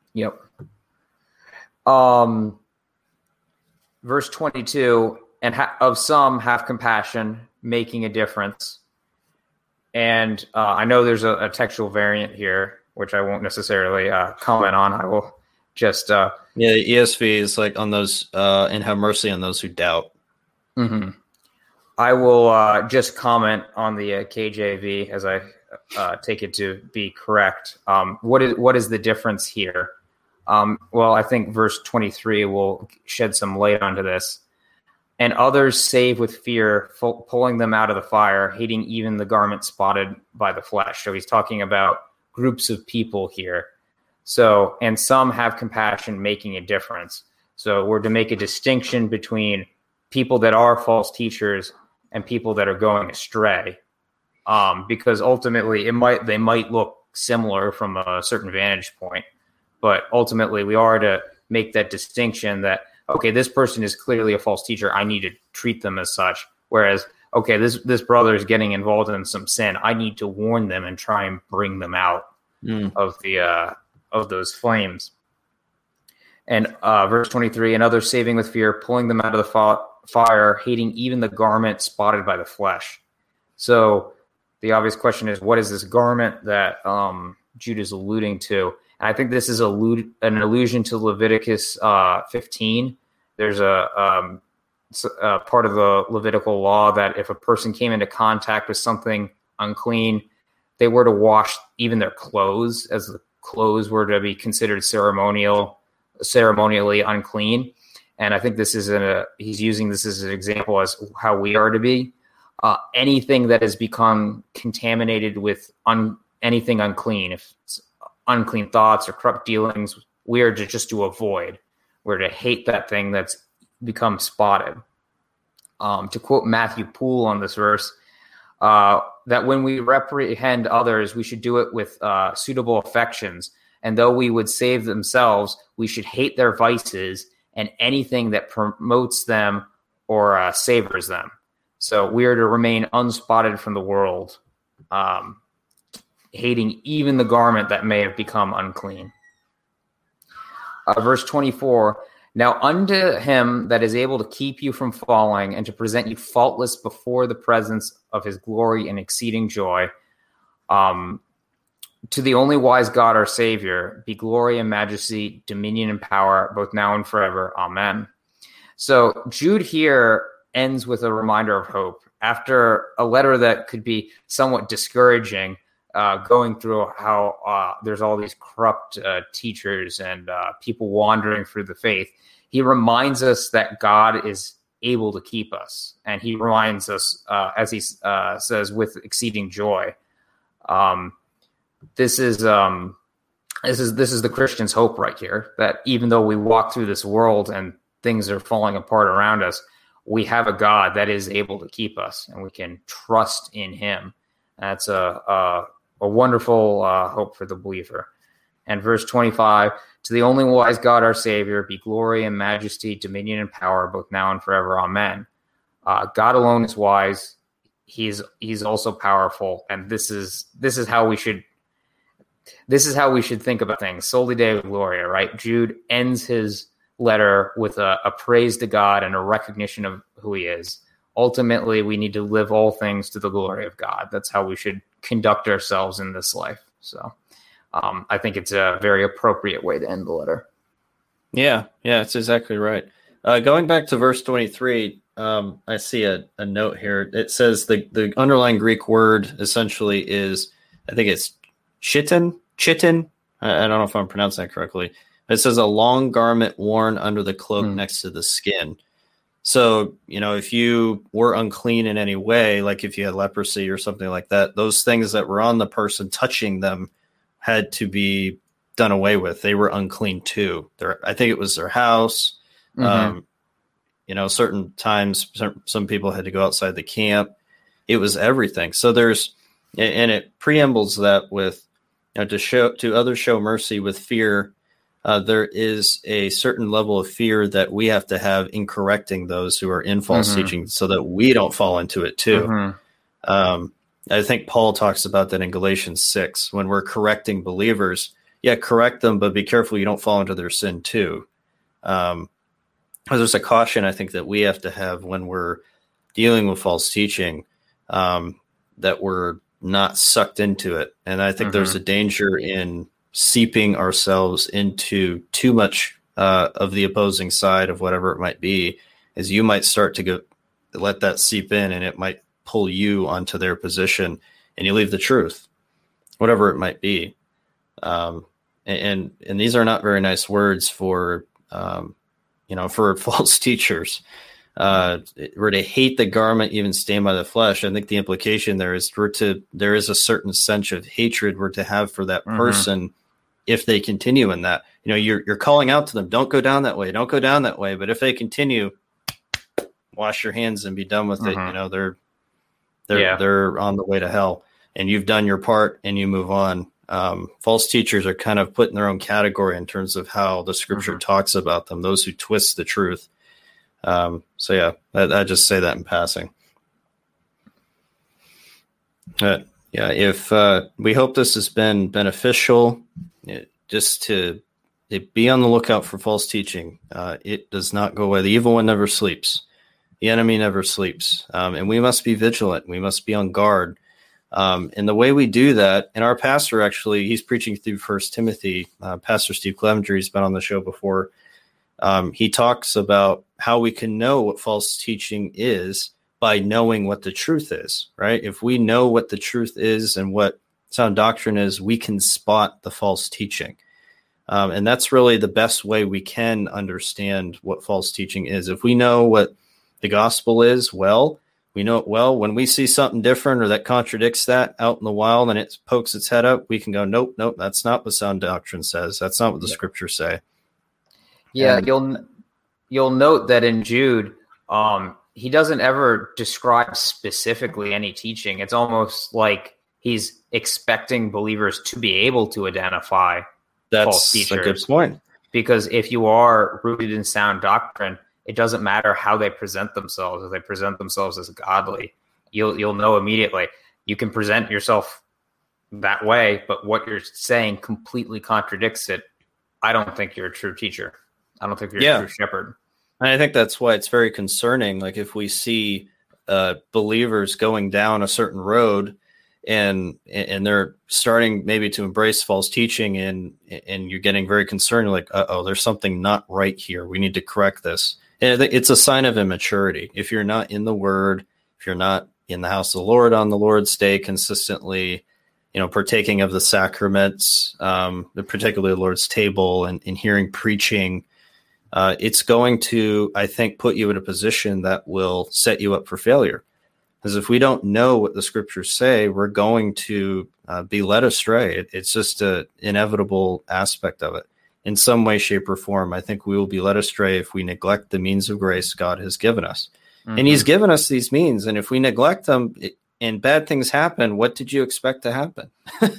Speaker 2: Verse 22, and of some have compassion, making a difference. And I know there's a textual variant here, which I won't necessarily comment on. I will just...
Speaker 1: the ESV is like on those, and have mercy on those who doubt.
Speaker 2: Mm-hmm. I will just comment on the KJV as I take it to be correct. What is the difference here? Well, I think verse 23 will shed some light onto this. And others save with fear, pulling them out of the fire, hating even the garment spotted by the flesh. So he's talking about groups of people here. So, and some have compassion, making a difference. So we're to make a distinction between people that are false teachers and people that are going astray. Because ultimately they might look similar from a certain vantage point. But ultimately, we are to make that distinction that, okay, this person is clearly a false teacher. I need to treat them as such. Whereas, okay, this brother is getting involved in some sin. I need to warn them and try and bring them out of those flames. And verse 23, and others saving with fear, pulling them out of the fire, hating even the garment spotted by the flesh. So the obvious question is, what is this garment that Jude is alluding to? And I think this is an allusion to Leviticus 15. There's a part of the Levitical law that if a person came into contact with something unclean, they were to wash even their clothes, as the clothes were to be considered ceremonially unclean. And I think he's using this as an example as how we are to be. Anything that has become contaminated with anything unclean, if it's unclean thoughts or corrupt dealings, we are to avoid. We're to hate that thing that's become spotted. To quote Matthew Poole on this verse, that when we reprehend others, we should do it with suitable affections. And though we would save themselves, we should hate their vices and anything that promotes them or savors them. So we are to remain unspotted from the world, hating even the garment that may have become unclean. Verse 24, now unto him that is able to keep you from falling and to present you faultless before the presence of his glory and exceeding joy, to the only wise God our Savior, be glory and majesty, dominion and power, both now and forever. Amen. So Jude here ends with a reminder of hope. After a letter that could be somewhat discouraging, going through how there's all these corrupt teachers and people wandering through the faith, he reminds us that God is able to keep us. And he reminds us, as he says, with exceeding joy. This is the Christian's hope right here, that even though we walk through this world and things are falling apart around us, we have a God that is able to keep us, and we can trust in him. That's a wonderful hope for the believer. And verse 25, to the only wise God our Savior be glory and majesty, dominion and power, both now and forever. Amen. God alone is wise. He's also powerful, and this is how we should think about things. Soli Deo Gloria, right? Jude ends his letter with a praise to God and a recognition of who he is. ultimately we need to live all things to the glory of God. That's how we should conduct ourselves in this life. So I think it's a very appropriate way to end the letter.
Speaker 1: Yeah, that's exactly right. Going back to verse 23, I see a note here. It says the underlying Greek word essentially is, I think it's chitin. I don't know if I'm pronouncing that correctly. It says a long garment worn under the cloak next to the skin. So, if you were unclean in any way, like if you had leprosy or something like that, those things that were on the person touching them had to be done away with. They were unclean too. I think it was their house. Certain times, some people had to go outside the camp. It was everything. So and it preambles that with, to others show mercy with fear. There is a certain level of fear that we have to have in correcting those who are in false teaching so that we don't fall into it too. I think Paul talks about that in Galatians 6, when we're correcting believers. Yeah, correct them, but be careful you don't fall into their sin too. There's a caution I think that we have to have when we're dealing with false teaching, that we're not sucked into it. And I think there's a danger in seeping ourselves into too much of the opposing side of whatever it might be, as you might start to let that seep in, and it might pull you onto their position, and you leave the truth, whatever it might be. And these are not very nice words for false teachers. We're to hate the garment even stained by the flesh. I think the implication there is there is a certain sense of hatred we're to have for that person if they continue in that. You're calling out to them, don't go down that way, don't go down that way. But if they continue, wash your hands and be done with it. They're on the way to hell, and you've done your part and you move on. False teachers are kind of put in their own category in terms of how the scripture talks about them, those who twist the truth. I just say that in passing. If we hope this has been beneficial, just to be on the lookout for false teaching. It does not go away. The evil one never sleeps. The enemy never sleeps. And we must be vigilant. We must be on guard. And the way we do that, and our pastor, actually, he's preaching through 1 Timothy, Pastor Steve Clevenger, he's been on the show before. He talks about how we can know what false teaching is by knowing what the truth is, right? If we know what the truth is and what sound doctrine is, we can spot the false teaching. And that's really the best way we can understand what false teaching is. If we know what the gospel is, we know it well. When we see something different or that contradicts that out in the wild and it pokes its head up, we can go, nope, that's not what sound doctrine says. That's not what the scriptures say.
Speaker 2: Yeah, you'll note that in Jude, he doesn't ever describe specifically any teaching. It's almost like he's expecting believers to be able to identify false teachers.
Speaker 1: That's a good point.
Speaker 2: Because if you are rooted in sound doctrine, it doesn't matter how they present themselves. If they present themselves as godly, you'll know immediately. You can present yourself that way, but what you're saying completely contradicts it. I don't think you're a true teacher. I don't think you're a true shepherd.
Speaker 1: And I think that's why it's very concerning. Like if we see believers going down a certain road and they're starting maybe to embrace false teaching and you're getting very concerned, like, there's something not right here. We need to correct this. And it's a sign of immaturity. If you're not in the word, if you're not in the house of the Lord on the Lord's day consistently, partaking of the sacraments, particularly the Lord's table and hearing preaching, it's going to, I think, put you in a position that will set you up for failure. Because if we don't know what the scriptures say, we're going to be led astray. It's just an inevitable aspect of it. In some way, shape, or form, I think we will be led astray if we neglect the means of grace God has given us. And he's given us these means. And if we neglect them and bad things happen, what did you expect to happen?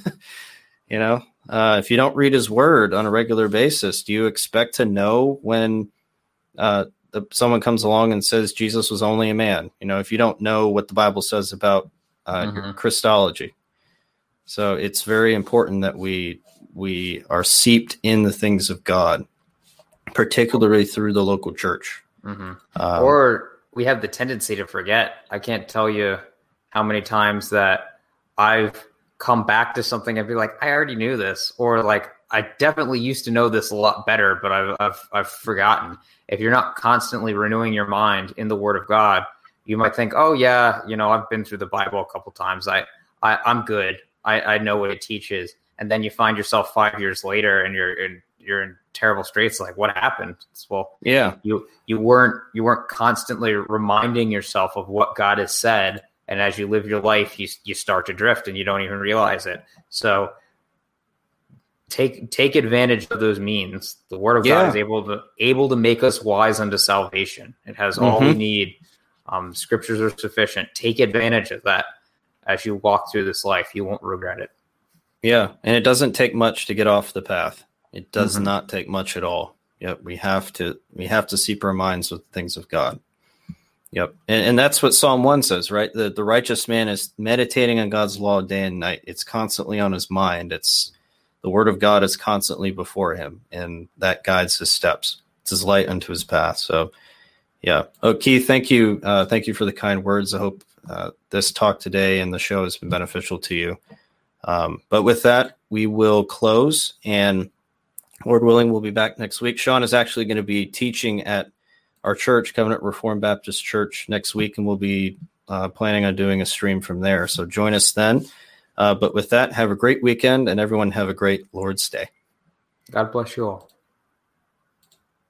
Speaker 1: If you don't read his word on a regular basis, do you expect to know when someone comes along and says Jesus was only a man? If you don't know what the Bible says about your Christology. So it's very important that we are seeped in the things of God, particularly through the local church.
Speaker 2: we have the tendency to forget. I can't tell you how many times that I've come back to something and be like, I already knew this, or like I definitely used to know this a lot better, but I've forgotten. If you're not constantly renewing your mind in the Word of God, you might think, oh yeah, I've been through the Bible a couple times. I'm good. I know what it teaches. And then you find yourself 5 years later and you're in terrible straits. Like, what happened?
Speaker 1: Yeah,
Speaker 2: you weren't constantly reminding yourself of what God has said. And as you live your life, you start to drift and you don't even realize it. So take advantage of those means. The Word of God is able to make us wise unto salvation. It has all we need. Scriptures are sufficient. Take advantage of that as you walk through this life. You won't regret it.
Speaker 1: Yeah, and it doesn't take much to get off the path. It does not take much at all. Yep, we have to seep our minds with things of God. Yep, and that's what Psalm 1 says, right? The righteous man is meditating on God's law day and night. It's constantly on his mind. It's the Word of God is constantly before him, and that guides his steps. It's his light unto his path. So, yeah. Oh, Keith, thank you. Thank you for the kind words. I hope this talk today and the show has been beneficial to you. But with that, we will close, and Lord willing, we'll be back next week. Sean is actually going to be teaching at our church, Covenant Reformed Baptist Church, next week, and we'll be planning on doing a stream from there. So join us then. But with that, have a great weekend, and everyone have a great Lord's Day.
Speaker 2: God bless you all.